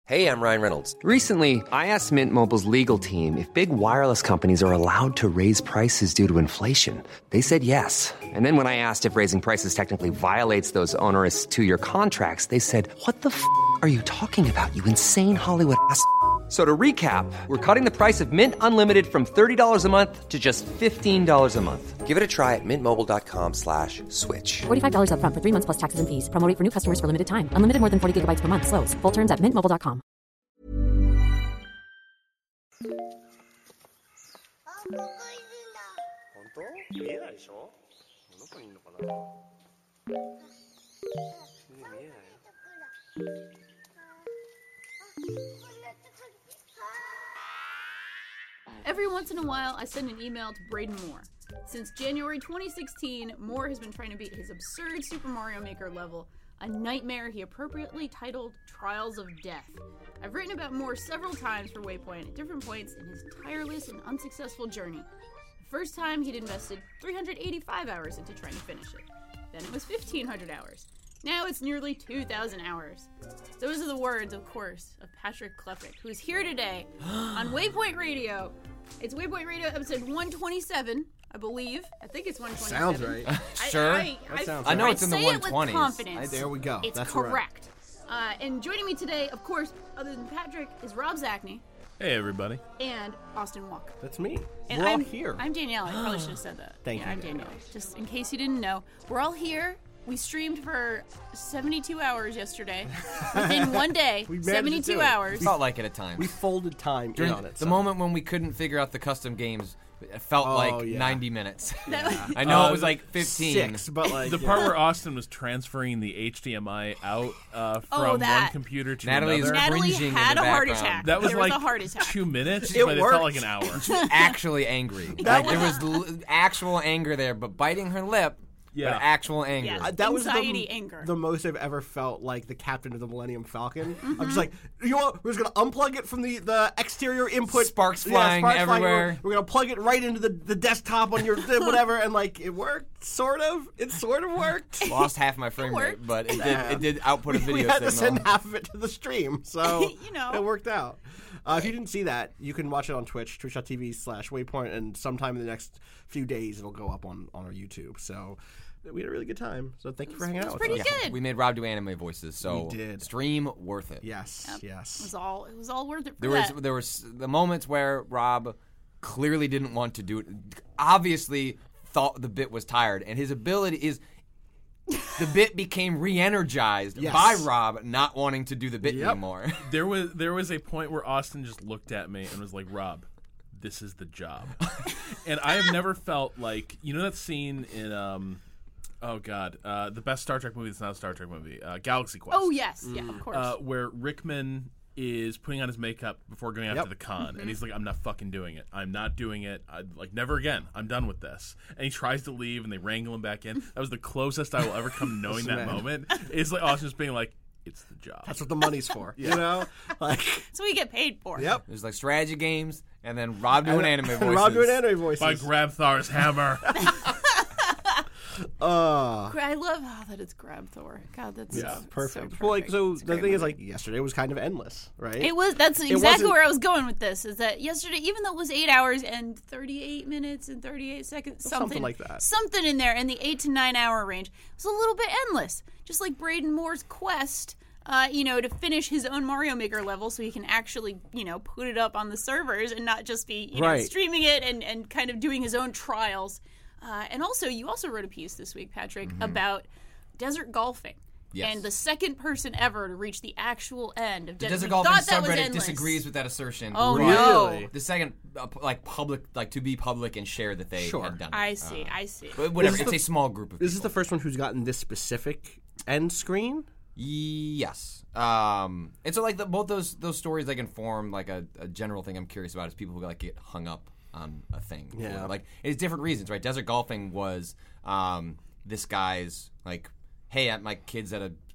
Hey, I'm Ryan Reynolds. Recently, I asked Mint Mobile's legal team if big wireless companies are allowed to raise prices due to inflation. They said yes. And then when I asked if raising prices technically violates those onerous two-year contracts, they said, "What the f*** are you talking about, you insane Hollywood ass?" So to recap, we're cutting the price of Mint Unlimited from $30 a month to just $15 a month. Give it a try at mintmobile.com/switch. $45 up front for 3 months plus taxes and fees. Promo rate for new customers for limited time. Unlimited more than 40 gigabytes per month. Slows full terms at mintmobile.com. Every once in a while, I send an email to Braden Moore. Since January 2016, Moore has been trying to beat his absurd Super Mario Maker level, a nightmare he appropriately titled Trials of Death. I've written about Moore several times for Waypoint at different points in his tireless and unsuccessful journey. The first time, he'd invested 385 hours into trying to finish it. Then it was 1,500 hours. Now it's nearly 2,000 hours. Those are the words, of course, of Patrick Klepek, who's here today on Waypoint Radio. It's Waypoint Radio episode 127, I believe. I think it's 127. Sounds right. Sure. I know it's in the 120s. I say it with confidence. There we go. It's That's correct. And joining me today, of course, other than Patrick, is Rob Zachney. Hey, everybody. And Austin Walk. That's me. And We're all I'm here. I'm Danielle. I probably should have said that. Thank you, I'm Danielle. Just in case you didn't know. We're all here. We streamed for 72 hours yesterday. Within one day, We managed to 72 do it. hours. Felt like it at times. We folded time During in on it. the moment when we couldn't figure out the custom games, it felt like yeah. 90 minutes. That- I know it was like 15. 6, but like The part where Austin was transferring the HDMI out from that. one computer to Natalie's another. Natalie cringing in had the a heart background. attack. That was there like was a heart attack. 2 minutes, It but it worked. felt like an hour. Actually angry. Like there was actual anger there, but biting her lip. Yeah. But actual anger. Yeah. that was Anxiety, anger. the most I've ever felt like the captain of the Millennium Falcon. Mm-hmm. I'm just like, you know what? We're just gonna unplug it from the exterior input. Sparks flying everywhere. We're gonna plug it right into the desktop on your whatever, and like it worked, sort of. It sort of worked. Lost half my frame rate, worked. but it did output a We video had to signal. send half of it to the stream, so You know. it worked out. If you didn't see that, you can watch it on Twitch, twitch.tv/waypoint, and sometime in the next few days it'll go up on our YouTube. So we had a really good time. So thank you for hanging out with pretty us. good. We made Rob do anime voices, so We did. stream worth it. Yes, It yes. was all worth it for There that. was the moments where Rob clearly didn't want to do it. Obviously thought the bit was tired, and his ability is the bit became re-energized Yes. by Rob not wanting to do the bit Yep. anymore. There was a point where Austin just looked at me and was like, "Rob, this is the job." And I have never felt like, you know that scene in the best Star Trek movie that's not a Star Trek movie, Galaxy Quest. Oh, yes. Yeah, of course. Where Rickman is putting on his makeup before going out Yep. to the con, and he's like, "I'm not fucking doing it. I'm not doing it. Never again. I'm done with this." And he tries to leave, and they wrangle him back in. That was the closest I will ever come to knowing that Man. moment. It's like Austin just being like, "It's the job." That's what the money's for. You know? Like, That's what we get paid for. yep. There's like strategy games, and then Rob doing anime voices. Rob doing anime voices. By Grabthar's hammer. I love that it's Grab Thor. God, that's Yeah, so perfect. Well, like, so It's a the great thing is, movie. like, yesterday was kind of endless, right? That's exactly wasn't- where I was going with this, is that yesterday, even though it was 8 hours and 38 minutes and 38 seconds, Something like that. Something in there in the 8 to 9 hour range, it was a little bit endless. Just like Braden Moore's quest, to finish his own Mario Maker level so he can actually, put it up on the servers and not just be, Right. streaming it and kind of doing his own trials. And also, you also wrote a piece this week, Patrick, about desert golfing. Yes. And the second person ever to reach the actual end of Desert we Golfing thought that was subreddit endless. disagrees with that assertion. Oh, Really? no. The second, to be public and share that they Sure. had done it. I see. But whatever, This is it's the- a small group of people. This is the first one who's gotten this specific end screen. Yes. And so like both those stories like inform like a general thing I'm curious about is people who like get hung up on a thing. Yeah. Like it's different reasons, right? Desert golfing was this guy's like, hey, my kid's at a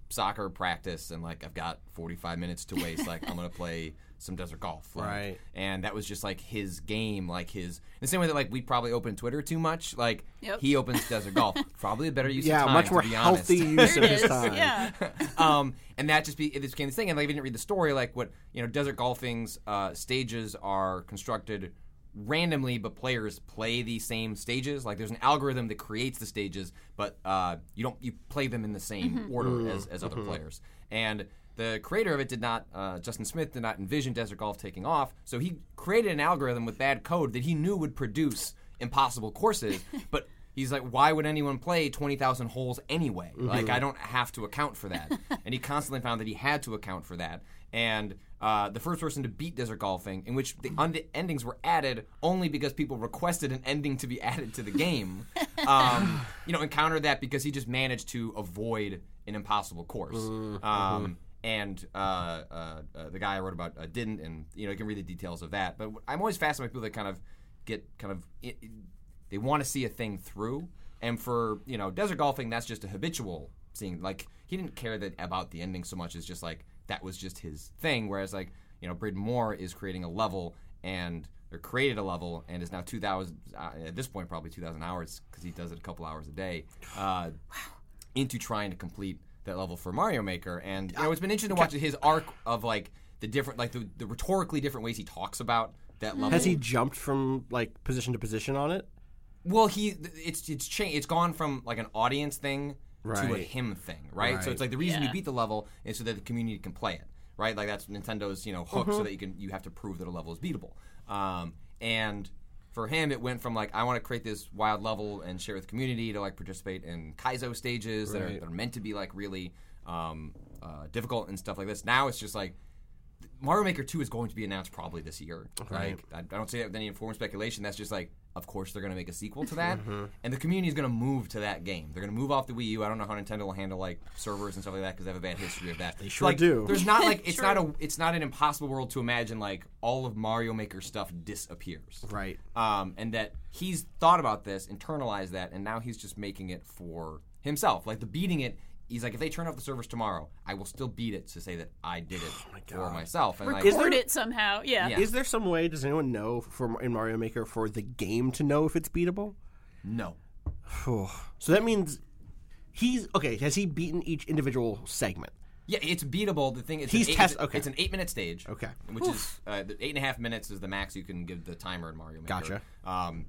soccer practice and like I've got 45 minutes to waste. Like I'm gonna play some desert golf. Like, Right. And that was just like his game. Like his the same way that like we probably open Twitter too much. Like Yep. he opens desert golf. Probably a better use of time. much more to be healthy honest. use of his time. Yeah. And that just it became this thing. And like, if you didn't read the story, like what desert golfing's stages are constructed randomly, but players play the same stages. Like there's an algorithm that creates the stages, but you play them in the same order as other players. And the creator of it did not, Justin Smith did not envision desert golf taking off, so he created an algorithm with bad code that he knew would produce impossible courses, but he's like, why would anyone play 20,000 holes anyway? Like, I don't have to account for that. And he constantly found that he had to account for that. And the first person to beat desert golfing, in which the endings were added only because people requested an ending to be added to the game, encountered that because he just managed to avoid an impossible course. And the guy I wrote about didn't, and you can read the details of that. But I'm always fascinated by people that they want to see a thing through. And for desert golfing, that's just a habitual seeing. Like he didn't care about the ending so much as just like that was just his thing. Whereas like Braden Moore is creating a level created a level and is now 2,000 at this point probably 2,000 hours because he does it a couple hours a day into trying to complete that level for Mario Maker. And it's been interesting to watch his arc of like the different like the rhetorically different ways he talks about that level. Has he jumped from like position to position on it? Well, it's changed. It's gone from like an audience thing to a Right. him thing, right? So it's like the reason you beat the level is so that the community can play it, right? Like that's Nintendo's hook, so that you have to prove that a level is beatable. And for him, it went from like I want to create this wild level and share with the community to like participate in Kaizo stages that are meant to be like really difficult and stuff like this. Now it's just like Mario Maker 2 is going to be announced probably this year. Right. Like I don't say that with any informed speculation. That's just like, of course they're going to make a sequel to that, and the community is going to move to that game. They're going to move off the Wii U. I don't know how Nintendo will handle like servers and stuff like that because they have a bad history of that. They sure do. There's not like it's not an impossible world to imagine like all of Mario Maker stuff disappears. Right. And that he's thought about this, internalized that, and now he's just making it for himself. Like the beating it. He's like, if they turn off the servers tomorrow, I will still beat it to say that I did it for myself. And like, Record it somehow. Yeah. Is there some way? Does anyone know in Mario Maker for the game to know if it's beatable? No. So that means has he beaten each individual segment? Yeah, it's beatable. The thing is, It's an 8-minute stage. Okay. Which is 8.5 minutes is the max you can give the timer in Mario Maker. Gotcha.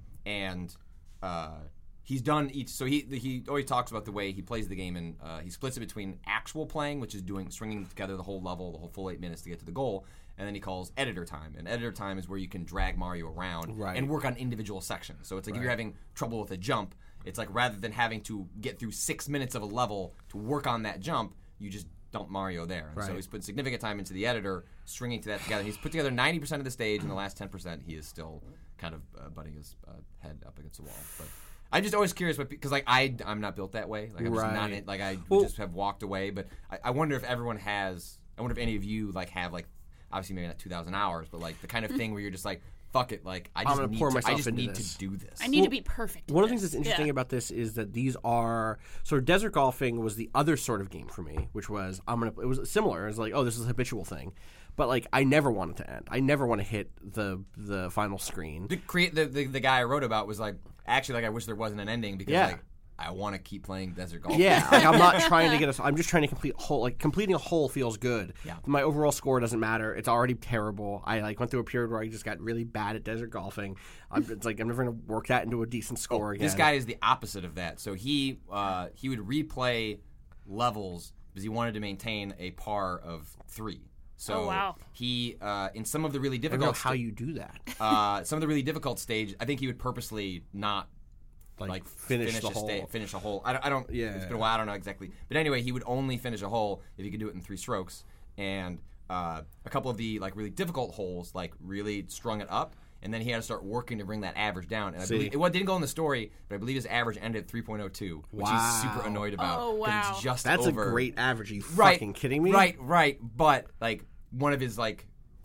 He's done each. So he always talks about the way he plays the game, and he splits it between actual playing, which is stringing together the whole level, the whole full 8 minutes to get to the goal, and then he calls editor time. And editor time is where you can drag Mario around and work on individual sections. So it's like if you're having trouble with a jump, it's like rather than having to get through 6 minutes of a level to work on that jump, you just dump Mario there. And so he's put significant time into the editor, stringing to that together. He's put together 90% of the stage, and the last 10% he is still kind of butting his head up against the wall. But I'm just always curious, because like I'm not built that way. Like I'm just not like I just have walked away. But I wonder if everyone has. I wonder if any of you like have like obviously maybe not 2,000 hours, but like the kind of thing where you're just like fuck it, like I just need to do this. I need to be perfect. One of the things that's interesting about this is that these are sort of desert golfing was the other sort of game for me, which was it was similar. It was like, oh, this is a habitual thing. But like I never want it to end. I never want to hit the final screen. The guy I wrote about was like, actually, like I wish there wasn't an ending because like I want to keep playing desert golf. Yeah, like I'm not trying to get I'm just trying to complete a hole. Like completing a hole feels good. Yeah. My overall score doesn't matter. It's already terrible. I like went through a period where I just got really bad at desert golfing. It's like I'm never going to work that into a decent score again. This guy is the opposite of that. So he would replay levels because he wanted to maintain a par of 3. So he, in some of the really difficult... I don't know how you do that. Some of the really difficult stage, I think he would purposely not like finish a hole. I don't... Yeah. It's been a while. I don't know exactly. But anyway, he would only finish a hole if he could do it in 3 strokes. And a couple of the like really difficult holes like really strung it up. And then he had to start working to bring that average down. And I believe it didn't go in the story, but I believe his average ended at 3.02, which he's super annoyed about. Oh, wow. It's just That's over. a great average. Are you fucking kidding me? Right. But like one of his like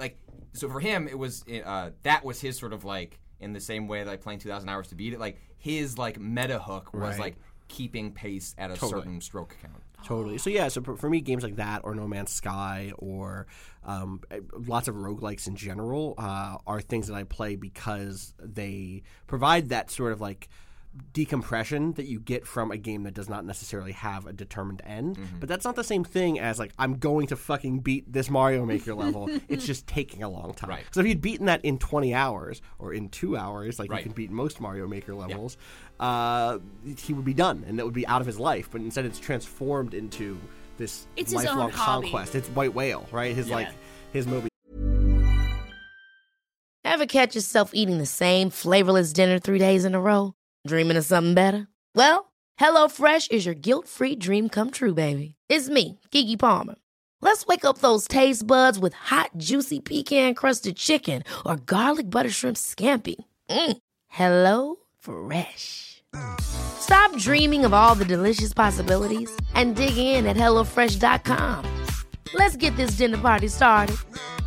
so for him it was that was his sort of like in the same way that like playing 2,000 hours to beat it. Like his like meta hook was like keeping pace at a certain stroke count. Totally. So yeah, so for me, games like that or No Man's Sky or lots of roguelikes in general are things that I play because they provide that sort of like decompression that you get from a game that does not necessarily have a determined end. But that's not the same thing as like, I'm going to fucking beat this Mario Maker level. It's just taking a long time. Right. So if you'd beaten that in 20 hours or in 2 hours, like you can beat most Mario Maker levels, he would be done and that would be out of his life. But instead it's transformed into this lifelong conquest. It's White Whale, right? His movie. Ever catch yourself eating the same flavorless dinner 3 days in a row? Dreaming of something better? Well, HelloFresh is your guilt-free dream come true, baby. It's me, Keke Palmer. Let's wake up those taste buds with hot, juicy pecan-crusted chicken or garlic butter shrimp scampi. Hello Fresh. Stop dreaming of all the delicious possibilities and dig in at HelloFresh.com. Let's get this dinner party started.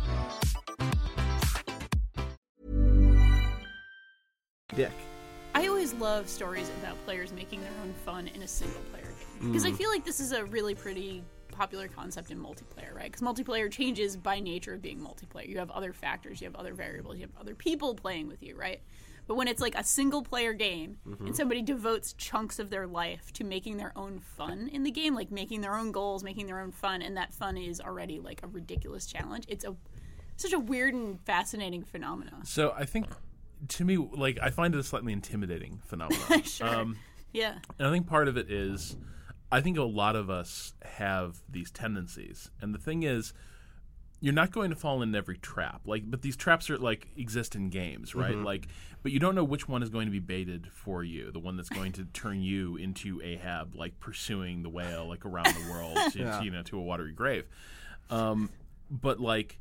Dick. I always love stories about players making their own fun in a single-player game. Because I feel like this is a really pretty popular concept in multiplayer, right? Because multiplayer changes by nature of being multiplayer. You have other factors, you have other variables, you have other people playing with you, right? But when it's like a single-player game and somebody devotes chunks of their life to making their own fun in the game, like making their own goals, making their own fun, and that fun is already like a ridiculous challenge, it's such a weird and fascinating phenomenon. So I think, to me, like, I find it a slightly intimidating phenomenon. Sure. Yeah. And I think part of it is, I think a lot of us have these tendencies. And the thing is, you're not going to fall in every trap. But these traps are exist in games, right? But you don't know which one is going to be baited for you. The one that's going to turn you into Ahab, pursuing the whale, around the world to a watery grave. But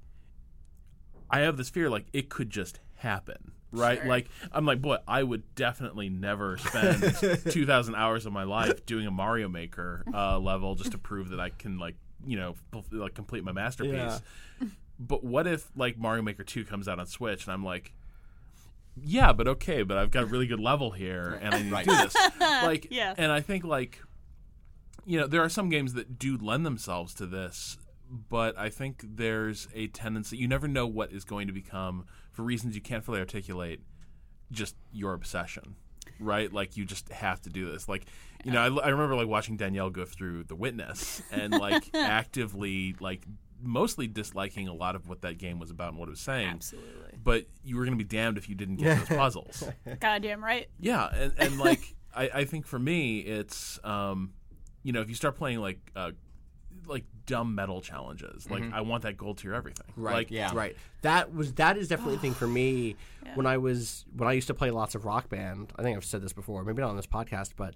I have this fear, it could just happen. Right? Sure. I'm like, boy, I would definitely never spend 2,000 hours of my life doing a Mario Maker level just to prove that I can, complete my masterpiece. Yeah. But what if, Mario Maker 2 comes out on Switch and I'm like, yeah, but I've got a really good level here and I need to do this. Yeah. And I think, there are some games that do lend themselves to this, but I think there's a tendency, you never know what is going to become, for reasons you can't fully articulate, just your obsession, right? You just have to do this. I remember watching Danielle go through The Witness and actively mostly disliking a lot of what that game was about and what it was saying. Absolutely. But you were going to be damned if you didn't get those puzzles. Goddamn right. Yeah, and I think for me it's if you start playing dumb metal challenges, I want that gold tier everything. Right. Right. That is definitely a thing for me. Yeah. When I used to play lots of Rock Band. I think I've said this before, maybe not on this podcast, but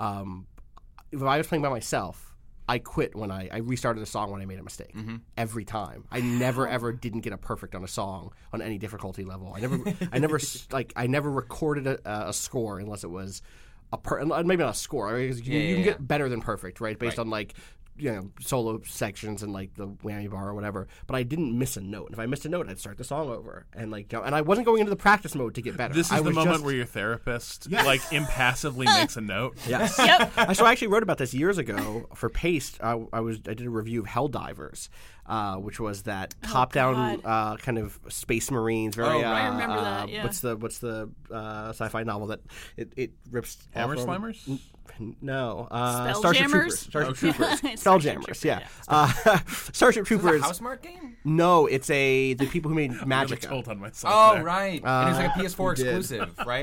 if I was playing by myself, I quit when I restarted a song when I made a mistake. Every time. I never ever didn't get a perfect on a song on any difficulty level. I never recorded a score unless it was maybe not a score. Right? You can get better than perfect, right? Based on solo sections and the whammy bar or whatever. But I didn't miss a note. And if I missed a note, I'd start the song over and and I wasn't going into the practice mode to get better. This is the moment where your therapist impassively makes a note. Yes. Yep. So I actually wrote about this years ago for Paste. I did a review of Helldivers, which was that top-down kind of Space Marines. Very. I remember that. Yeah. What's the sci-fi novel that it rips? Hammer Slammers? No. Starship Troopers. Starship Troopers. Spelljammers. Yeah. Starship Is Troopers. it a Housemarque game? No, it's the people who made Magic. Told on myself. Oh, there. right. And it's a PS4 exclusive, right?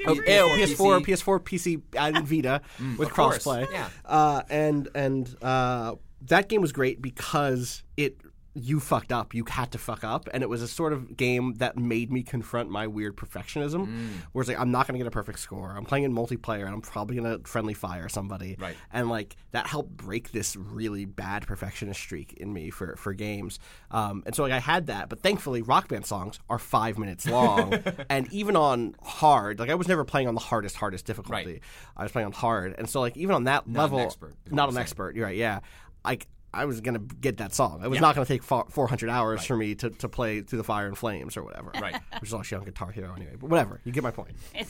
PS4, and Vita with crossplay. Yeah. And that game was great because you fucked up. You had to fuck up. And it was a sort of game that made me confront my weird perfectionism. Where it's I'm not going to get a perfect score. I'm playing in multiplayer and I'm probably going to friendly fire somebody. Right. And that helped break this really bad perfectionist streak in me for games. And so I had that. But thankfully, Rock Band songs are 5 minutes long. And even on hard, I was never playing on the hardest difficulty. Right. I was playing on hard. And so even on that level. Not an expert. You're right, yeah. I was going to get that song. It was not going to take 400 hours for me to play Through the Fire and Flames or whatever. Right. Which is actually on Guitar Hero anyway. But whatever. You get my point.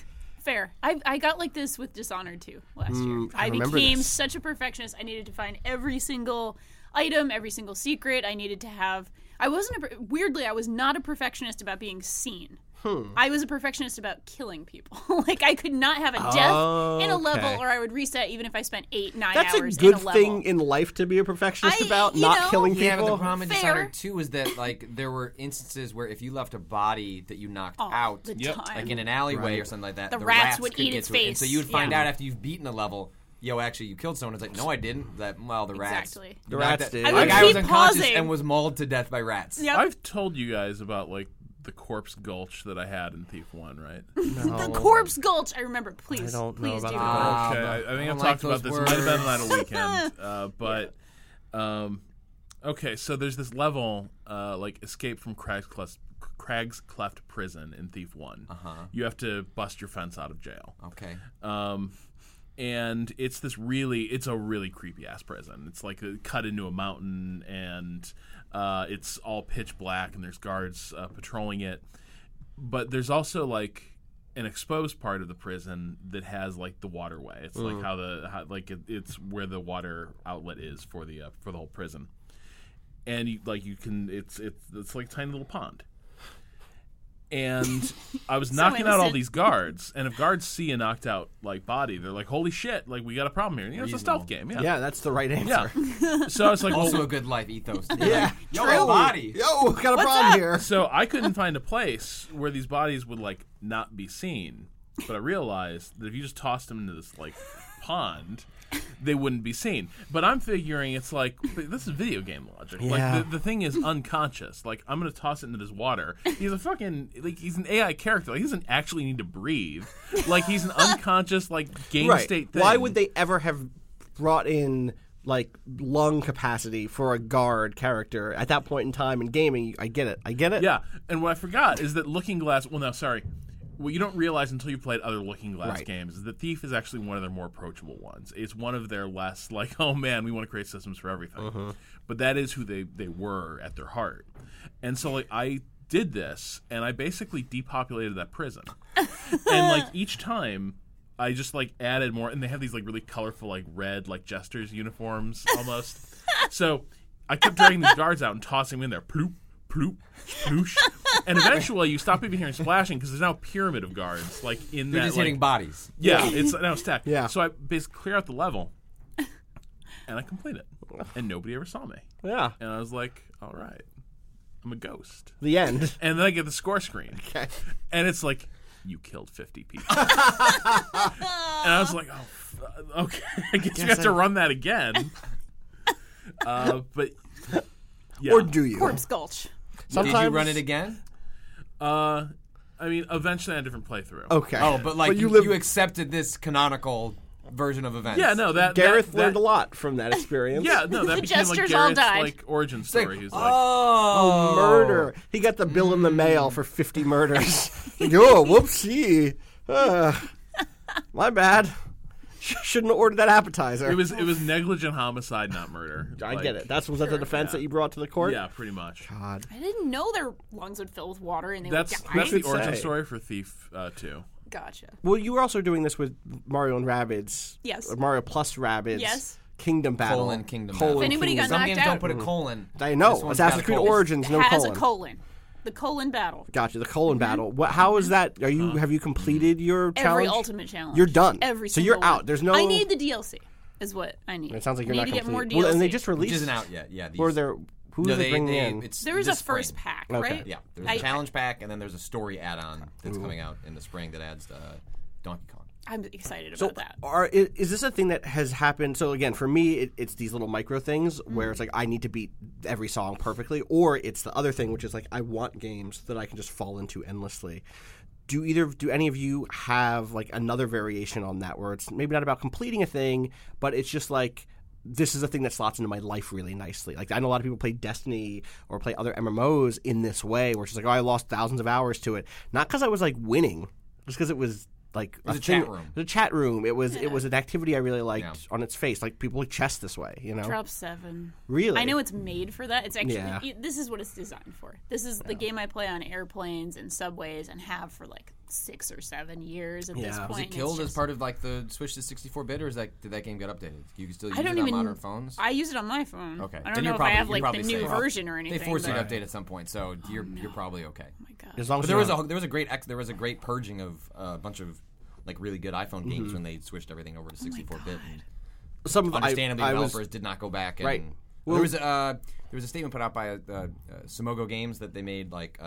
Fair. I got like this with Dishonored 2 last year. I I remember became this. such a perfectionist. I needed to find every single item, every single secret. I needed to have. I wasn't weirdly. I was not a perfectionist about being seen. I was a perfectionist about killing people. Like I could not have a death in a level, or I would reset even if I spent 8-9 That's hours a good in a level. thing in life to be a perfectionist about, you not know, killing people. Yeah, but the problem in Fair. Dishonored 2 is that like there were instances where if you left a body that you knocked out, the Yep. time. like in an alleyway or something like that, The the rats would could eat get its to it. And face. so you'd find Yeah. out after you've beaten a level, yo, actually you killed someone. It's like, no, I didn't. That the rats. Exactly. The rats that, did. I Like would I was keep unconscious pausing. and was mauled to death by rats. Yep. I've told you guys about like the corpse gulch that I had in Thief 1, right? The Corpse Gulch. I remember. Please, I don't know please about do. that. Okay, I think don't I've like talked about those this. It might have been words. on a weekend, okay. So there's this level, like escape from Crag's Cleft prison in Thief 1. You have to bust your fence out of jail. Okay. And it's a really creepy ass prison. It's like cut into a mountain, and it's all pitch black, and there's guards patrolling it. But there's also like an exposed part of the prison that has like the waterway. It's like it's where the water outlet is for the whole prison. And it's like a tiny little pond. And I was knocking out all innocent. these guards, and if guards see a knocked out like body, they're like, "Holy shit! Like we got a problem here." You know, it's a stealth game. Yeah, Yeah, that's the right answer. yeah. So I was like, Also well, a good life ethos. Yeah. Yo, a body. Yo, got a problem here. so I couldn't find a place where these bodies would like not be seen, but I realized that if you just tossed them into this like pond, they wouldn't be seen. But I'm figuring it's like this is video game logic. Yeah. Like the thing is unconscious. Like I'm gonna toss it into this water. He's a fucking he's an AI character. Like, he doesn't actually need to breathe. Like he's an unconscious like game state thing. Why would they ever have brought in like lung capacity for a guard character at that point in time in gaming? I get it. Yeah, and what I forgot is that Looking Glass. Well, no, sorry. What you don't realize until you've played other Looking Glass games is that Thief is actually one of their more approachable ones. It's one of their less like, oh man, we want to create systems for everything. But that is who they were at their heart. And so like I did this, and I basically depopulated that prison. And like each time, I just like added more, and they have these like really colorful like red like Jester's uniforms almost. So I kept dragging these guards out and tossing them in there. Ploop, ploop, sploosh. And eventually you stop even hearing splashing because there's now a pyramid of guards like in They're that just like, hitting bodies. yeah, it's now stacked. Yeah. So I basically clear out the level, and I complete it, and nobody ever saw me. Yeah. And I was like, all right, I'm a ghost. The end. And then I get the score screen, Okay. and it's like, you killed 50 people. And I was like, oh, okay, I guess we have to run that again. But yeah. Or do you? Corpse Gulch. Sometimes, Did you run it again? I mean, eventually on a different playthrough. Okay. Oh, but like you you accepted this canonical version of events. Yeah, no, that Gareth that, learned a lot from that experience. Yeah, no, that The became like Jesters all Garrett's died. like origin story. He's like, Oh, murder. He got the bill in the mail for 50 murders. Yo, whoopsie. My bad. Shouldn't have ordered that appetizer. it was negligent homicide, not murder. I get it. Was that the defense that you brought to the court? Yeah, pretty much. God. I didn't know their lungs would fill with water and they That's would die. the origin say. story for Thief 2. Gotcha. Well, you were also doing this with Mario and Rabbids. Yes. Mario plus Rabbids. Yes. Kingdom Battle. Kingdom Colon Battle. If anybody Kingdom. got Some knocked games out. don't put a colon. I know. This one's Assassin's got a Creed colon. Origins, no has colon. a colon. The colon battle. Gotcha. The colon battle. How is that? Have you completed your Every challenge? ultimate challenge. You're done. Every So you're single out. one. There's no. I need the DLC. Is what I need. It sounds like I you're need not to get more complete. DLC. Well, and they just Which released. isn't out yet. Yeah. These, Or they're who no, are they bringing in? It's There is a this spring. first pack, Okay. right? Yeah. There's a challenge pack, and then there's a story add-on that's coming out in the spring that adds Donkey Kong. I'm excited So, about that. is this a thing that has happened? So again, for me, it's these little micro things where it's like I need to beat every song perfectly, or it's the other thing, which is like I want games that I can just fall into endlessly. Do any of you have like another variation on that, where it's maybe not about completing a thing, but it's just like this is a thing that slots into my life really nicely. Like I know a lot of people play Destiny or play other MMOs in this way, where it's just like, oh, I lost thousands of hours to it, not because I was like winning, just because it was. Like was a chat room. The chat room. It was an activity I really liked Yeah. on its face. Like people play chess this way, you know. Drop 7. Really? I know it's made for that. It's actually Yeah. this is what it's designed for. This is the game I play on airplanes and subways and have for like 6 or 7 years at Yeah. this point. Was it and killed it's as just- part of like the switch to 64-bit, or did that game get updated? You can still use I don't it on even. modern phones. I use it on my phone. Okay. I Then don't you're know if probably- I have you're like probably the new safe. version or anything. They force you to but- update at some point, so you're probably okay. Oh my god. As long as But there you're was a great purging of a bunch of like really good iPhone games when they switched everything over to 64-bit. And some of the understandably, I was developers did not go back. And, Right. Well, there was a statement put out by Sumogo Games that they made like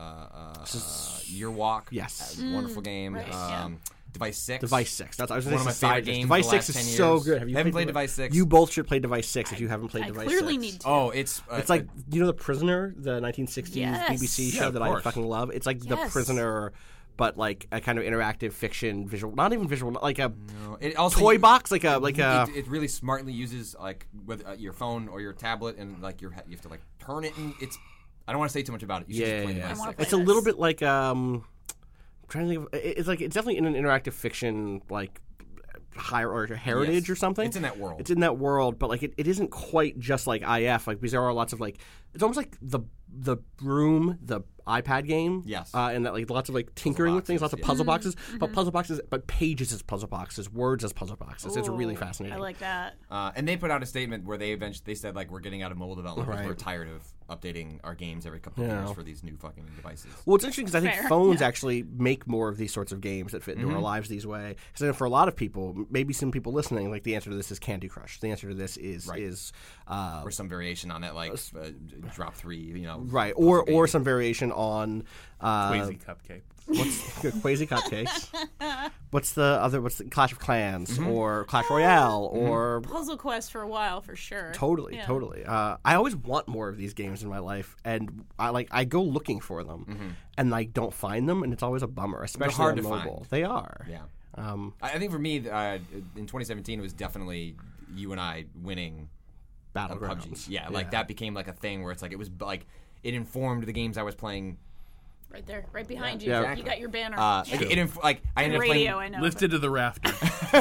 Year Walk. Yes. Wonderful game. right, yeah. Device 6. Device 6. That's I was One gonna of say my side favorite dish. games Device of the 6 last is 10 so years. good. Have you Haven't played Device 6? You both should play Device 6 if you haven't played I Device clearly 6. need to. Oh, it's Like you know The Prisoner, the 1960s Yes. BBC Yeah, show of that I course. fucking love. It's like The Yes. Prisoner, but like a kind of interactive fiction visual, not even visual, like a it also toy box, like a it really smartly uses like with your phone or your tablet, and like you have to like turn it, and it's. I don't want to say too much about it. You should just play yeah. Device wanna 6. play It's a this. little bit like I'm trying to think of it's like it's definitely in an interactive fiction like higher or heritage Yes. or something. It's in that world. It's in that world, but like it isn't quite just like IF, like because there are lots of like it's almost like the Room, the iPad game. Yes. And that like lots of like tinkering with things, lots of boxes, puzzle boxes, but puzzle boxes, but pages as puzzle boxes, words as puzzle boxes. It's really Ooh, fascinating. I like that. And they put out a statement where they said like we're getting out of mobile development because Right. we're tired of updating our games every couple of Yeah. years for these new fucking devices. Well, it's interesting because I think Fair, phones yeah. actually make more of these sorts of games that fit into Mm-hmm. our lives these way. Because for a lot of people, maybe some people listening, like the answer to this is Candy Crush. The answer to this is Or some variation on that, like Drop 3, you know. right, puzzle or game. some variation on Quasi cupcake. what's Quasi Cupcakes. What's the Clash of Clans or Clash Royale or Puzzle Quest for a while, for sure. Totally, Yeah. totally. I always want more of these games in my life, and I go looking for them, and I don't find them, and it's always a bummer, especially hard on to mobile. find. They are. Yeah. I think for me, in 2017, it was definitely you and I winning PUBG. Battlegrounds. Yeah, like that became like a thing where it's like it was like it informed the games I was playing. Right there, right behind you. Yeah. You got your banner. Like I ended up Radio, playing I know. Lifted to the rafters.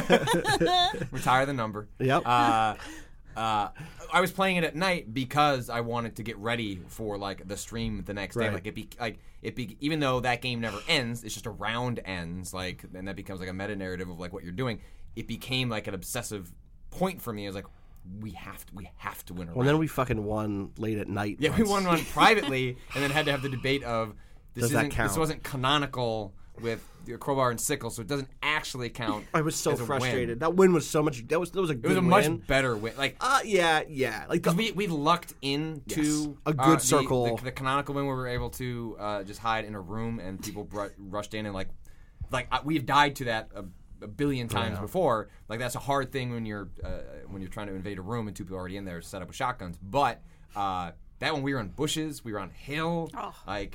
Retire the number. Yep. I was playing it at night because I wanted to get ready for like the stream the next day. Right. Like even though that game never ends, it's just a round ends. Like, and that becomes like a meta narrative of like what you're doing. It became like an obsessive point for me. I was like, we have to win a Well, round. then we fucking won late at night. Yeah, we once. won one privately, and then had to have the debate of Does that this count? wasn't canonical with the crowbar and sickle, so it doesn't actually count. I was so as a frustrated. Win. That win was so much. That was a good It was a win. much better win. Like Yeah. Like because we lucked into A good the- circle. The canonical win where we were able to just hide in a room and people rushed in and like we've died to that a billion times before. Like that's a hard thing when you're trying to invade a room and two people are already in there set up with shotguns. But that one we were on bushes, we were on hill, like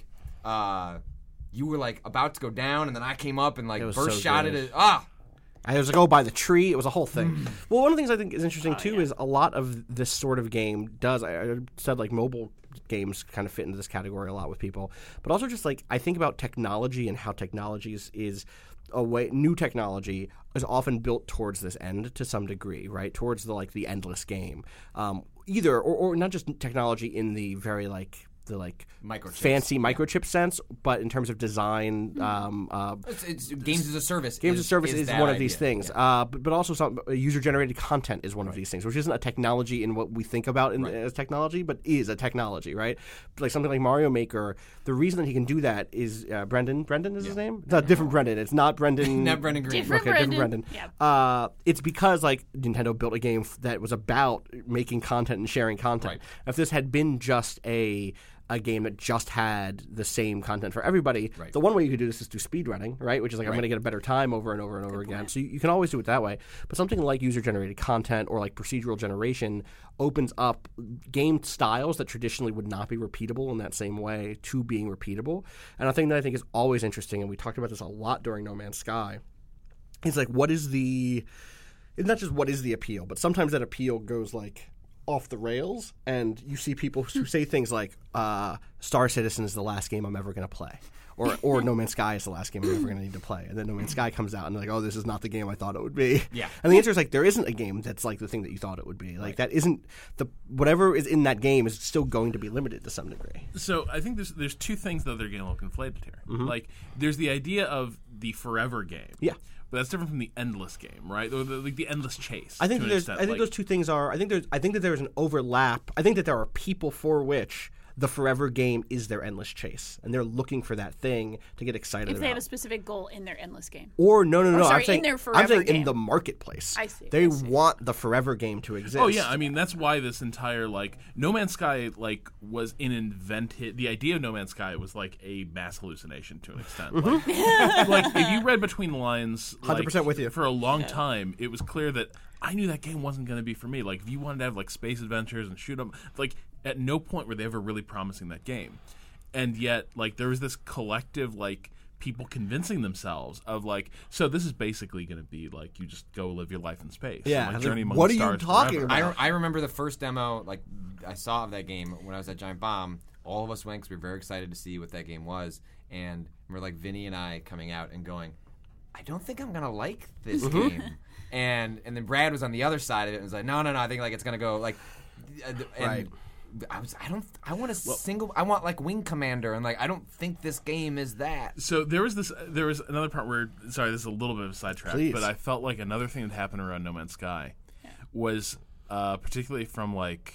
you were like about to go down and then I came up and like was burst so shot at good. it. I was like, oh, by the tree. It was a whole thing. Well, one of the things I think is interesting Oh, too is a lot of this sort of game does. I said like mobile games kind of fit into this category a lot with people, but also just like I think about technology and how technology is a way. New technology is often built towards this end to some degree, right? Towards the endless game, either or not just technology in the very like. The Microchips. fancy microchip sense, but in terms of design, It's games as a service. games as a service is that one of these idea. things. But also some user-generated content is one of these things, which isn't a technology in what we think about as technology, but is a technology, right? Like something like Mario Maker, the reason that he can do that is Brendan. Brendan is his name? It's not different Brendan. It's not Brendan. Not Brendan Green. Different Different Brendan. Brendan. Yeah. It's because like Nintendo built a game that was about making content and sharing content. Right. If this had been just a game that just had the same content for everybody, Right. the one way you could do this is do speedrunning, right? Which is like I'm going to get a better time over and over and over again. So you can always do it that way. But something like user-generated content or like procedural generation opens up game styles that traditionally would not be repeatable in that same way to being repeatable. And a thing that I think is always interesting, and we talked about this a lot during No Man's Sky, is like it's not just what is the appeal, but sometimes that appeal goes like off the rails, and you see people who say things like Star Citizen is the last game I'm ever going to play. Or No Man's Sky is the last game I'm ever going to need to play. And then No Man's Sky comes out and they're like, oh, this is not the game I thought it would be. Yeah. And the answer is like, there isn't a game that's like the thing that you thought it would be. Like that isn't whatever is in that game is still going to be limited to some degree. So I think there's two things that they're getting a little conflated here. Like there's the idea of the forever game. Yeah. But that's different from the endless game, right? Like the endless chase. I think to an there's. extent. I think Like, those two things are. I think that there's an overlap. I think that there are people for which the forever game is their endless chase, and they're looking for that thing to get excited If about. they have a specific goal in their endless game. Or no. sorry, I'm saying, in their I'm forever saying in game. the marketplace. I see, They I see. want the forever game to exist. Oh yeah, I mean that's why this entire like No Man's Sky like was an invented. The idea of No Man's Sky was like a mass hallucination to an extent. Like if you read between the lines, like, 100% with you. For a long time, it was clear that I knew that game wasn't going to be for me. Like if you wanted to have like space adventures and shoot 'em, like at no point were they ever really promising that game, and yet like there was this collective like people convincing themselves of like, so this is basically going to be like you just go live your life in space. Yeah, and, like, like, journey among what the are you stars talking forever. about? I remember the first demo like I saw of that game when I was at Giant Bomb. All of us went because we were very excited to see what that game was, and we're like Vinny and I coming out and going, I don't think I'm gonna like this game. And then Brad was on the other side of it and was like, no, I think like it's gonna go like, and Right. I want a single. I want like Wing Commander, and like I don't think this game is that. So there was another part where, sorry, this is a little bit of a sidetrack, Please. but I felt like another thing that happened around No Man's Sky was particularly from like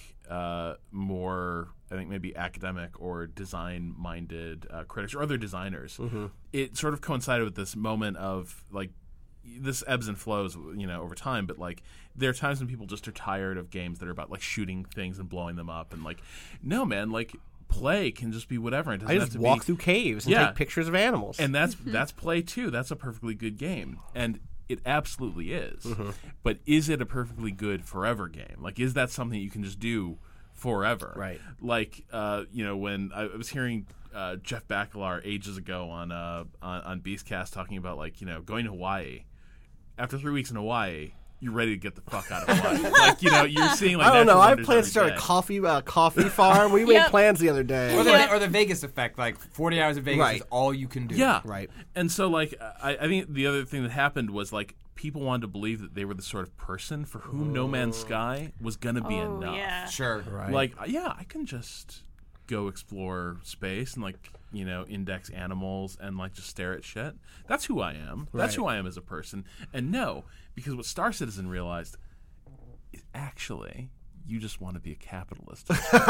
more, I think maybe academic or design-minded critics or other designers. It sort of coincided with this moment of like, this ebbs and flows, over time. But like, there are times when people just are tired of games that are about like shooting things and blowing them up, and like, no man, like play can just be whatever. It doesn't I have just to walk be, through caves and Yeah. take pictures of animals. and that's play too. That's a perfectly good game, and it absolutely is. But is it a perfectly good forever game? Like, is that something you can just do forever? Right. Like, when I was hearing Jeff Bakalar ages ago on Beastcast talking about like, going to Hawaii. After 3 weeks in Hawaii, you're ready to get the fuck out of Hawaii. Like, you're seeing like I don't know. natural I wonders planned to every start day. a coffee farm. We made Yep. plans the other day. Or the Vegas effect, like 40 hours of Vegas Right. is all you can do. Yeah. Right. And so, like, I think the other thing that happened was, like, people wanted to believe that they were the sort of person for whom No Man's Sky was going to be enough. Yeah. Sure. Right. Like, yeah, I can just go explore space and, like, index animals and, like, just stare at shit. That's who I am. That's who I am as a person. And no, because what Star Citizen realized is actually you just want to be a capitalist.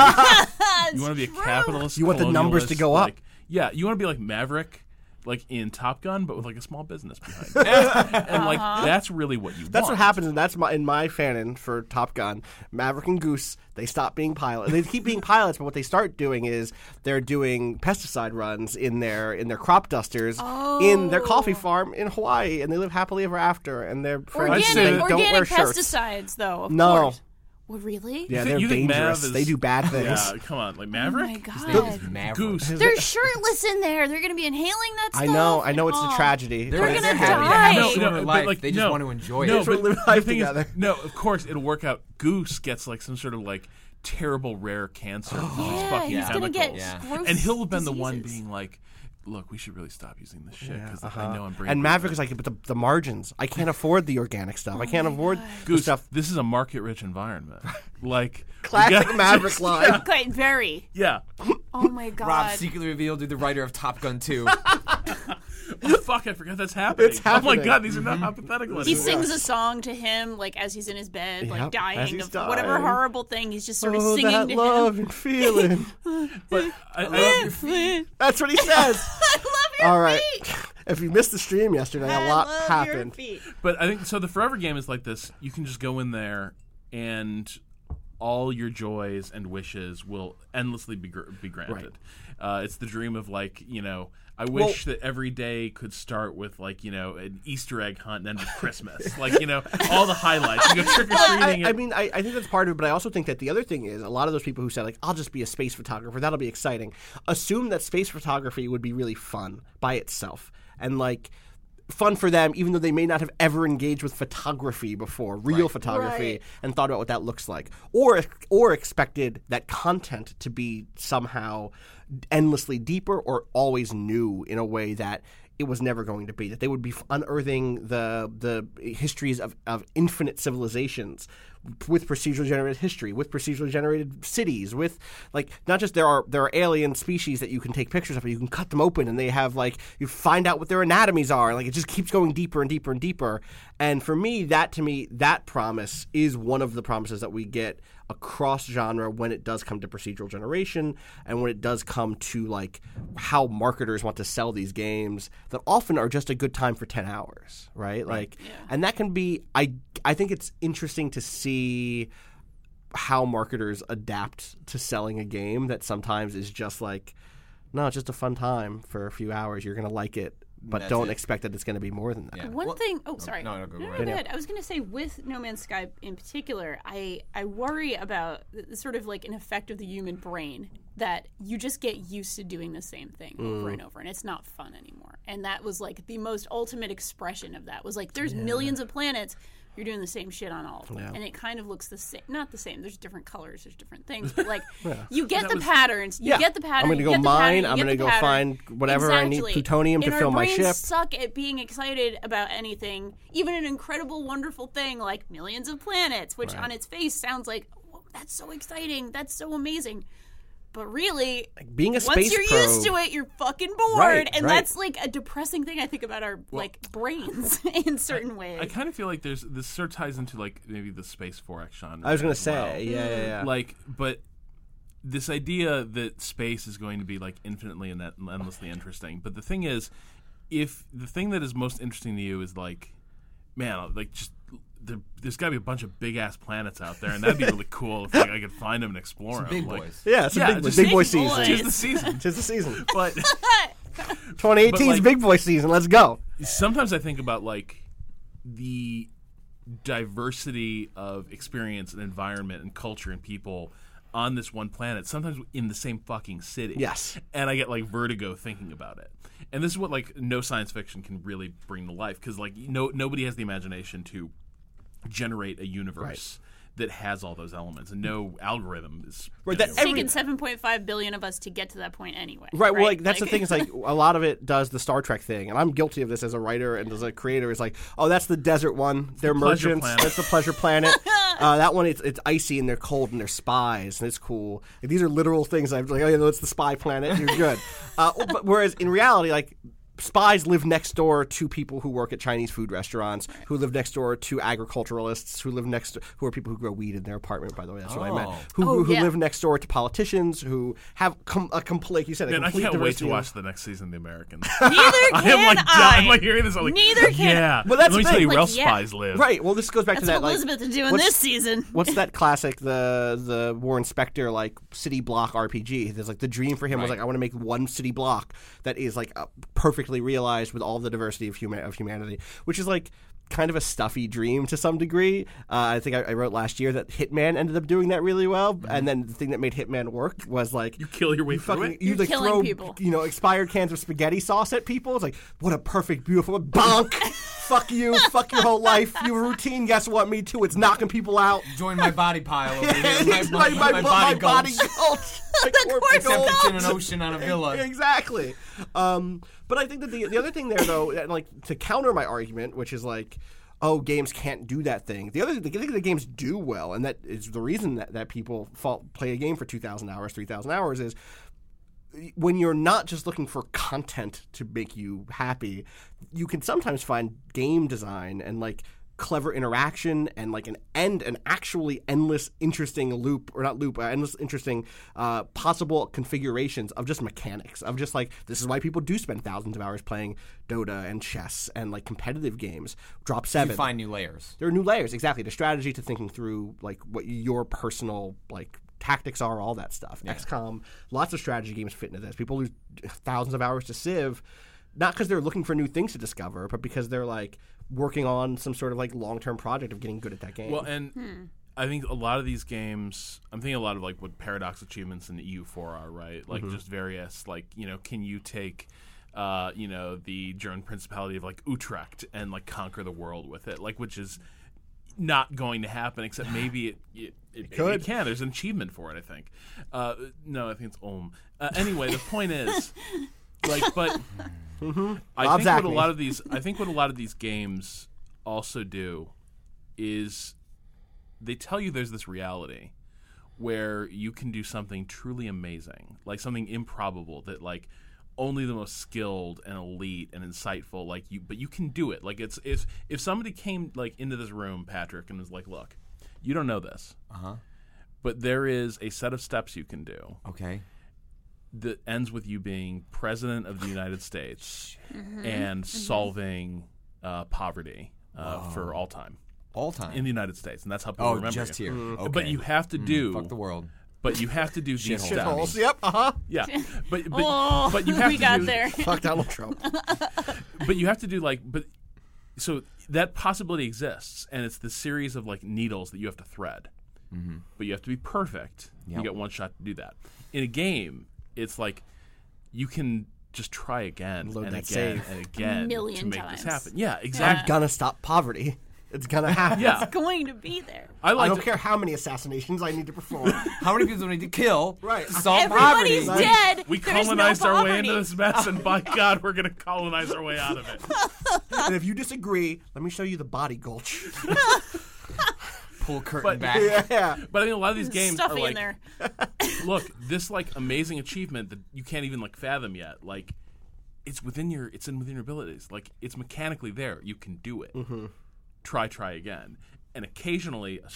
You want to be a capitalist. You want the numbers to colonialist, go up. Like, yeah, you want to be like Maverick, like in Top Gun, but with like a small business behind it. And like that's really what you That's want. what happens, and that's in my fanon for Top Gun. Maverick and Goose, they stop being pilots. They keep being pilots, but what they start doing is they're doing pesticide runs in their crop dusters in their coffee farm in Hawaii, and they live happily ever after. And they're friends. say They that- don't wear Organic shirts. pesticides, though. Of No. course. Well, really? Yeah, You they're think Mav dangerous. is- They do bad things. Yeah, come on, like Maverick. Oh my His God. name is Maverick. Goose. They're shirtless in there. They're going to be inhaling that stuff. I know it's a Oh. tragedy. They're gonna happy to die. have No, a shorter but, life. like, they just want to enjoy no, it. But but live the life thing together. is, no, of course it'll work out. Goose gets like some sort of like terrible rare cancer from these Yeah, fucking he's going to chemicals. get Yeah. gross And he'll have been the one diseases. being like, look, we should really stop using this shit because I know I'm bringing. And Maverick is like, but the margins. I can't afford the organic stuff. I can't afford the Goose, stuff. this is a market-rich environment. Like Classic you Maverick just- line. Okay, very. Yeah. Oh my God. Rob secretly revealed to the writer of Top Gun 2. Oh, fuck! I forgot that's happening. It's Oh happening. my god, these are not hypothetical. He anymore. sings a song to him, like as he's in his bed, Yep, like as dying he's of whatever dying. horrible thing. He's just sort of Oh, singing that to love him. and feeling. But I That's what he says. love your All right. feet. If you missed the stream yesterday, a lot I love happened. Your feet. But I think so. The Forever game is like this. You can just go in there, and all your joys and wishes will endlessly be granted. It's the dream of like I wish that every day could start with like an Easter egg hunt and end with Christmas. Like all the highlights. You go trick or treating. I think that's part of it, but I also think that the other thing is a lot of those people who said like I'll just be a space photographer, that'll be exciting, assume that space photography would be really fun by itself and like fun for them, even though they may not have ever engaged with photography before, real photography, and thought about what that looks like, or expected that content to be somehow endlessly deeper or always new in a way that it was never going to be, that they would be unearthing the histories of infinite civilizations with procedurally generated history, with procedurally generated cities, with like not just there are alien species that you can take pictures of, but you can cut them open and they have like you find out what their anatomies are. Like it just keeps going deeper and deeper and deeper. And for me, that promise is one of the promises that we get across genre when it does come to procedural generation and when it does come to like how marketers want to sell these games that often are just a good time for 10 hours, right? Like, and that can be, I think it's interesting to see how marketers adapt to selling a game that sometimes is just like, no, it's just a fun time for a few hours. You're going to like it. But don't expect that it's going to be more than that. Yeah. One thing. Oh, sorry. No, go ahead. I was going to say with No Man's Sky in particular, I worry about sort of like an effect of the human brain that you just get used to doing the same thing over and over, and it's not fun anymore. And that was like the most ultimate expression of that was like there's millions of planets. You're doing the same shit on all of them. Yeah. And it kind of looks the same. Not the same. There's different colors. There's different things. But, like, you get the patterns. You get the pattern. I'm going to go mine. I'm going to go find whatever I need plutonium to fill my ship. And our brains suck at being excited about anything, even an incredible, wonderful thing like millions of planets, which on its face sounds like, oh, that's so exciting. That's so amazing. But really, like being a space once you're pro, used to it, you're fucking bored, and that's like a depressing thing I think about our like brains in certain ways. I kind of feel like this sort of ties into like maybe the space 4X genre. I was going to say, yeah. Like, but this idea that space is going to be like infinitely and endlessly interesting. But the thing is, if the thing that is most interesting to you is like, man, like just. There's got to be a bunch of big-ass planets out there, and that'd be really cool if like, I could find them and explore them. Big boys. Yeah, it's a big boy season. Tis the season. Tis the season. But 2018's like, big boy season. Let's go. Sometimes I think about like the diversity of experience and environment and culture and people on this one planet, sometimes in the same fucking city. Yes. And I get like vertigo thinking about it. And this is what like no science fiction can really bring to life because like nobody has the imagination to generate a universe that has all those elements, and no algorithm is. Right, it's taken 7.5 billion of us to get to that point anyway. Right, well, like that's the thing. Is like a lot of it does the Star Trek thing, and I'm guilty of this as a writer and as a creator. Is like, oh, that's the desert one. They're merchants. That's the pleasure planet. That one, it's icy and they're cold and they're spies, and it's cool. Like, these are literal things. I'm like, oh, yeah, no, it's the spy planet. You're good. But whereas in reality, like. Spies live next door to people who work at Chinese food restaurants, who live next door to agriculturalists, who are people who grow weed in their apartment, by the way. That's what I meant. Who live next door to politicians, who have like you said, Man, a complete I can't wait diversity to watch the next season of The Americans. Neither can I'm like hearing this. I'm like, Neither can yeah. Well, that's Let me the tell you thing. where else spies live. Right. Well, this goes back That's to that. what Like, Elizabeth is doing this season. What's that classic? The Warren Spector like city block RPG. There's like the dream for him was like I want to make one city block that is like perfectly realized with all the diversity of humanity, which is like kind of a stuffy dream to some degree. I think I wrote last year that Hitman ended up doing that really well, and then the thing that made Hitman work was like you kill your way through it. You like throw people. Expired cans of spaghetti sauce at people. It's like what a perfect, beautiful bonk. Fuck you. Fuck your whole life. Your routine. Guess what? Me too. It's knocking people out. Join my body pile over here. My body gulch. Except it's in an ocean on a villa. Exactly. But I think that the other thing there, though, like to counter my argument, which is like, oh, games can't do that thing. The other thing that games do well, and that is the reason that people play a game for 2,000 hours, 3,000 hours, is when you're not just looking for content to make you happy, you can sometimes find game design and like clever interaction and like an actually endless interesting endless interesting possible configurations of just mechanics of just like this is why people do spend thousands of hours playing Dota and chess and like competitive games. Drop 7. You find new layers. There are new layers, exactly, to strategy, to thinking through like what your personal like tactics are, all that stuff. Yeah. XCOM, lots of strategy games fit into this. People lose thousands of hours to Civ, not because they're looking for new things to discover, but because they're like working on some sort of like long-term project of getting good at that game. Well, and I think a lot of these games, I'm thinking a lot of like what Paradox achievements in the EU4 are, right? Like just various, like, can you take, the German Principality of like Utrecht and like conquer the world with it? Like, which is, not going to happen. Except maybe it could. It can. There's an achievement for it. I think. No, I think it's Ulm. Anyway, the point is, like, but I think what a lot of these games also do is they tell you there's this reality where you can do something truly amazing, like something improbable that like only the most skilled and elite and insightful but you can do it. Like it's if somebody came like into this room, Patrick, and was like, look, you don't know this, but there is a set of steps you can do. Okay. That ends with you being president of the United States and solving poverty for all time. All time in the United States, and that's how people remember just you. here. Okay. But you have to do fuck the world. But you have to do these steps. Shitholes. Yep. Yeah. But Oh, you have we to got do, there. Fuck Donald Trump. But you have to do so that possibility exists, and it's the series of like needles that you have to thread. But you have to be perfect. Yep. You get one shot to do that. In a game, it's like you can just try again Load and that again save. and again Million to make times. this happen. Yeah, exactly. I'm gonna stop poverty. It's gonna happen. Yeah. Going to be there. I I don't care how many assassinations I need to perform. How many people do we need to kill Right. to solve poverty? Everybody's dead. We There's colonized no our way poverty. into this mess, and by God, we're going to colonize our way out of it. And if you disagree, let me show you the body gulch. Pull curtain back. Yeah. But I think a lot of these games are Stuffy like, in there. look, this like amazing achievement that you can't even like fathom yet. Like, it's within your abilities. Like, it's mechanically there. You can do it. Try again, and occasionally a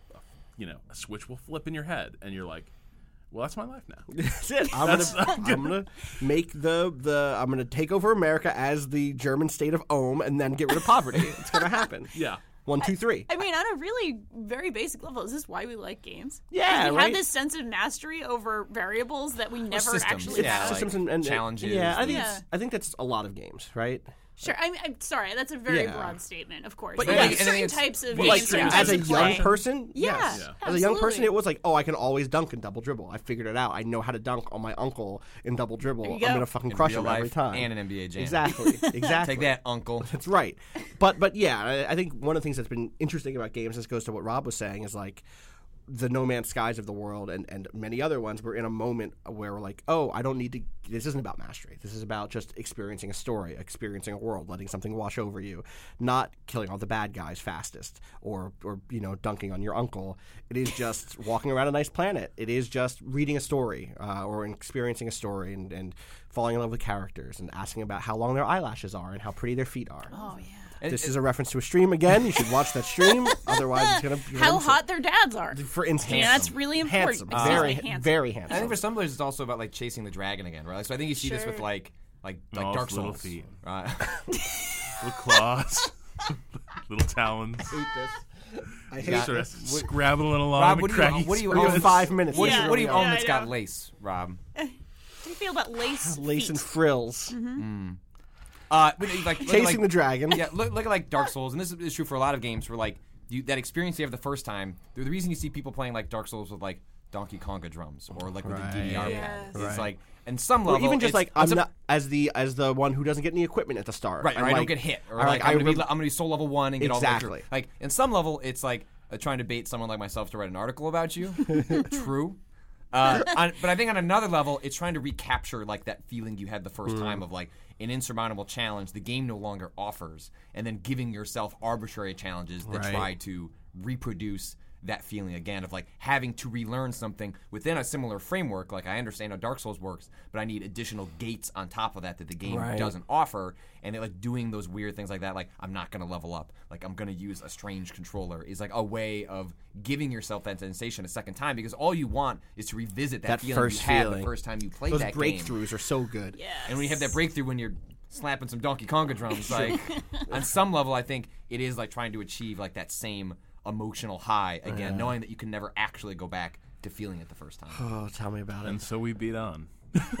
switch will flip in your head, and you're like, well, that's my life now. That's it. I'm gonna make I'm gonna take over America as the German state of Ulm and then get rid of poverty. It's gonna happen. Yeah. 1, 2, 3. I mean, on a really very basic level, is this why we like games? Yeah, we right? have this sense of mastery over variables that we never systems. actually Yeah, have. like Systems and challenges. Yeah, I think Yeah. I think that's a lot of games, right? Sure, I'm sorry, that's a very Yeah. broad statement, of course. But But yeah, there's and I think certain it's- types of but games like, that as a you young play. person, Yeah, yes. yeah, As a young person, absolutely. it was like, oh, I can always dunk and double dribble. I figured it out. I know how to dunk on my uncle in double dribble. There I'm you go. gonna fucking In crush real him every life time. and an NBA jam. Exactly. Take that, uncle. That's right. But yeah, I think one of the things that's been interesting about games, this goes to what Rob was saying, is like the No Man's Skies of the world and many other ones, we're in a moment where we're like, oh, I don't need to, this isn't about mastery. This is about just experiencing a story, experiencing a world, letting something wash over you, not killing all the bad guys fastest or dunking on your uncle. It is just walking around a nice planet. It is just reading a story or experiencing a story and falling in love with characters and asking about how long their eyelashes are and how pretty their feet are. Oh, yeah. This is a reference to a stream again. You should watch that stream. Otherwise, it's going to How hot their dads are. For instance, Yeah, that's really important. Handsome, Excuse very, me, handsome. very handsome. I think for some players it's also about like chasing the dragon again, right? So I think you see this with Sure. like Oh, Dark little Souls. feet. Right. Little claws, little talons. I hate Sort this. of scrabbling along Rob, the what do craggy you We have own? 5 minutes. What, Yeah. do you, what do you Yeah, own I that's got know. lace, Rob? How do you feel about lace Lace feet? and frills. Chasing Chasing the dragon. Yeah, look at like Dark Souls, and this is true for a lot of games where like that experience you have the first time. The reason you see people playing like Dark Souls with like Donkey Konga drums or like with the DDR pad is like, and some Or level, even just it's- like I'm it's a- not as the one who doesn't get any equipment at the start. Right, I'm or I don't like- get hit, or I'm like I I'm rem- gonna be soul level 1 and get all the way Exactly. through. Like in some level, it's like trying to bait someone like myself to write an article about you. True. But I think on another level, it's trying to recapture like that feeling you had the first time of like an insurmountable challenge the game no longer offers, and then giving yourself arbitrary challenges that Right. try to reproduce that feeling again of like having to relearn something within a similar framework. Like I understand how Dark Souls works, but I need additional gates on top of that the game Right. doesn't offer. And it, like doing those weird things like that, like I'm not going to level up, like I'm going to use a strange controller, is like a way of giving yourself that sensation a second time, because all you want is to revisit that feeling first you had feeling. the first time you played Those that game. breakthroughs are so good. Yeah. And when you have that breakthrough when you're slapping some Donkey Konga drums, like on some level, I think it is like trying to achieve like that same emotional high again, knowing that you can never actually go back to feeling it the first time. Oh, tell me about it. And so we beat on.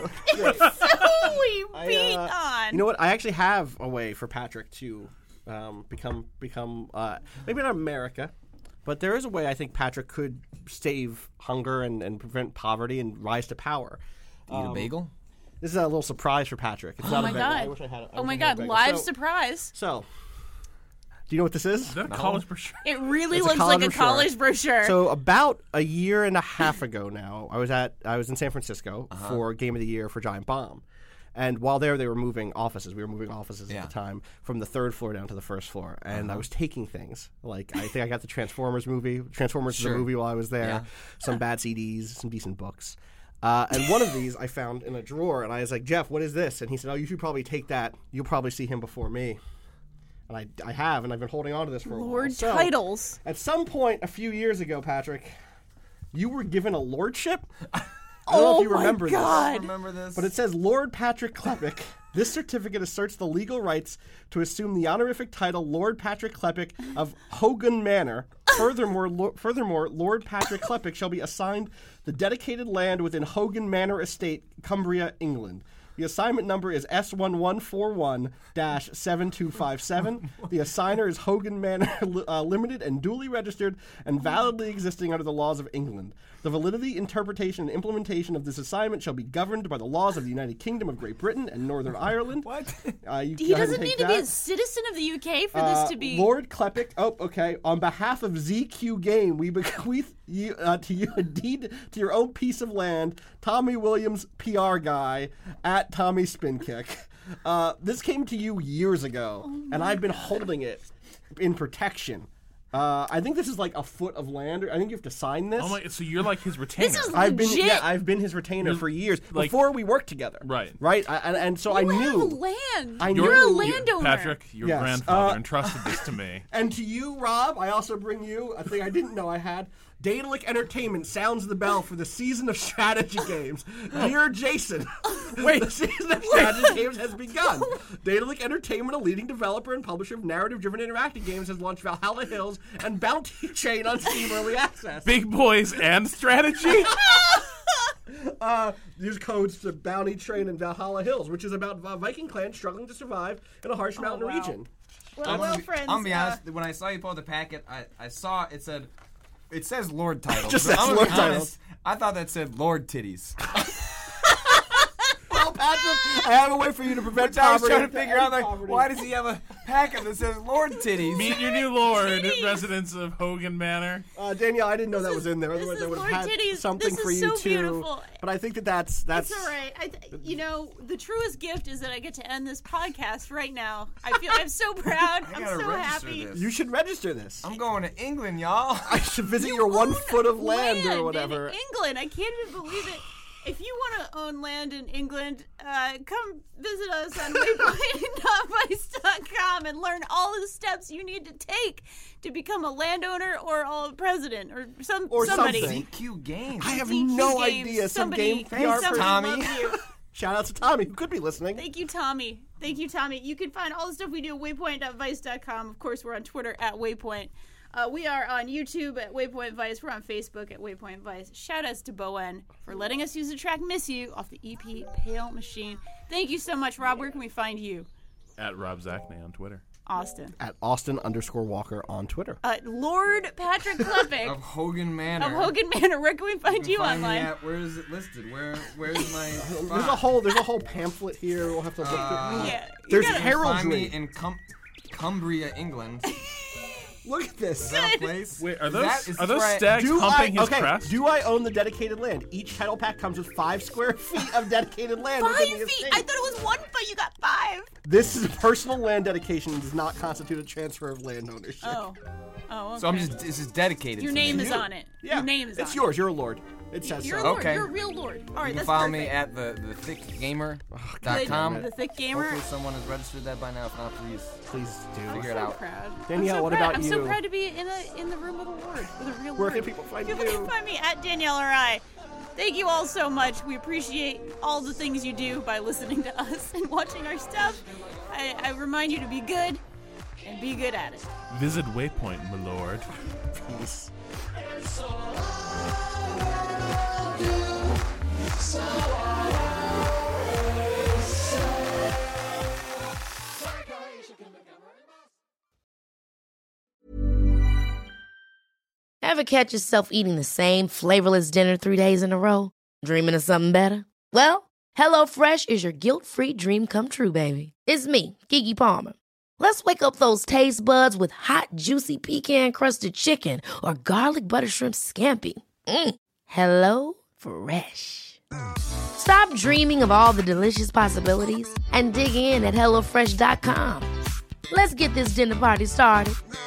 we beat on. You know what? I actually have a way for Patrick to become maybe not America, but there is a way I think Patrick could save hunger and prevent poverty and rise to power. Eat a bagel? This is a little surprise for Patrick. It's not Oh a my bagel. God. I wish I had it. I Oh wish my I had a God, bagel. live So- surprise. So, Do you know what this is? Is that a college brochure? It really It's a looks college like a brochure. college brochure. So about a year and a half ago now, I was in San Francisco for Game of the Year for Giant Bomb. And while there, they were moving offices. We were moving offices at the time from the third floor down to the first floor. And I was taking things. Like, I think I got the Transformers movie. Transformers is a movie while I was there. Some bad CDs, some decent books. And one of these I found in a drawer. And I was like, Jeff, what is this? And he said, oh, you should probably take that. You'll probably see him before me. And I have, and I've been holding on to this for a while. Lord So, titles. at some point a few years ago, Patrick, you were given a lordship. I don't know if you remember my God. this. Remember this? But it says Lord Patrick Klepek. This certificate asserts the legal rights to assume the honorific title Lord Patrick Klepek of Hogan Manor. Furthermore, Lord Patrick Klepek shall be assigned the dedicated land within Hogan Manor Estate, Cumbria, England. The assignment number is S1141-7257. The assigner is Hogan Manor Limited and duly registered and validly existing under the laws of England. The validity, interpretation, and implementation of this assignment shall be governed by the laws of the United Kingdom of Great Britain and Northern Ireland. What? He doesn't need to be a citizen of the UK for this to be... Lord Klepek. Oh, okay. On behalf of ZQ Game, we bequeath you, to you a deed to your own piece of land, Tommy Williams, PR guy, at Tommy Spinkick. This came to you years ago, and I've been holding it in protection. I think this is like a foot of land. I think you have to sign this. Oh my! So you're like his retainer. This is I've been legit. I've been his retainer for years like- before we worked together. Right. And so I You knew. have land. I You're a knew- landowner. Patrick, your Yes, grandfather entrusted this to me. And to you, Rob, I also bring you a thing I didn't know I had. Daedalic Entertainment sounds the bell for the season of strategy games. Dear Jason, the season of strategy games has begun. Daedalic Entertainment, a leading developer and publisher of narrative-driven interactive games, has launched Valhalla Hills and Bounty Chain on Steam Early Access. Big boys and strategy. Use codes to Bounty Train and Valhalla Hills, which is about Viking clans struggling to survive in a harsh mountain wow. region. Well, friends. I'm gonna be honest. When I saw you pull the packet, I saw it says Lord titles. Just but says I'm gonna Lord be honest, I thought that said Lord titties. Well, Patrick, I have a way for you to prevent Which I was poverty. trying to figure out, like, Poverty. why does he have a packet that says Lord titties? Meet your new lord, residents of Hogan Manor. Danielle, I didn't know that was in there. this Otherwise, is I would Lord have had Titties. something This for is you so too. beautiful. But I think that's It's all right. The truest gift is that I get to end this podcast right now. I'm so proud. I'm gotta so register happy. this. you should register this. I'm going to England, y'all. I should visit You your 1 own foot of land or in whatever. England. I can't even believe it. If you want to own land in England, come visit us on waypoint.vice.com and learn all the steps you need to take to become a landowner or a president or somebody. something. ZQ Games. I have DQ no Games, idea. Some game PR somebody person. Tommy. loves you. Shout out to Tommy, who could be listening. Thank you, Tommy. You can find all the stuff we do at waypoint.vice.com. Of course, we're on Twitter at Waypoint. We are on YouTube at Waypoint Vice. We're on Facebook at Waypoint Vice. Shout outs to Bowen for letting us use the track Miss You off the EP Pale Machine. Thank you so much, Rob. Where can we find you? At Rob Zachney on Twitter. Austin. At Austin_Walker on Twitter. Lord Patrick Klepek Of Hogan Manor. of Hogan Manor. Where can we find you Find me online? at, where is it listed? Where's my spot? There's a whole pamphlet here. We'll have to look through. Yeah, you There's gotta- Find me heraldry. in Cumbria, England. Look at this. Is that a place? Wait, are Is those that- is are this those where I- stags humping his crest? Do I own the dedicated land? Each title pack comes with 5 square feet of dedicated land. 5 within the feet. estate. I thought it was 1 foot. You got 5. This is a personal land dedication and does not constitute a transfer of land ownership. Oh, okay. So this is dedicated. Your to name me. is on it. Yeah, Your name is on it's it. yours. You're a lord. It says You're a so. lord. Okay. You're a real lord. All right, You can that's follow perfect. me at the thickgamer.com. The Thick Gamer. Hopefully someone has registered that by now. If not, please Please do. figure it So out. proud. Danielle, I'm so what proud. about I'm you? so proud to be in the room with a lord, with a real Where lord. can people find People you? can find me at Danielle R.I. Thank you all so much. We appreciate all the things you do by listening to us and watching our stuff. I remind you to be good and be good at it. Visit Waypoint, my lord. Peace. Ever catch yourself eating the same flavorless dinner 3 days in a row? Dreaming of something better? Well, HelloFresh is your guilt-free dream come true, baby. It's me, Keke Palmer. Let's wake up those taste buds with hot, juicy pecan-crusted chicken or garlic butter shrimp scampi. Hello Fresh. Stop dreaming of all the delicious possibilities and dig in at HelloFresh.com. Let's get this dinner party started.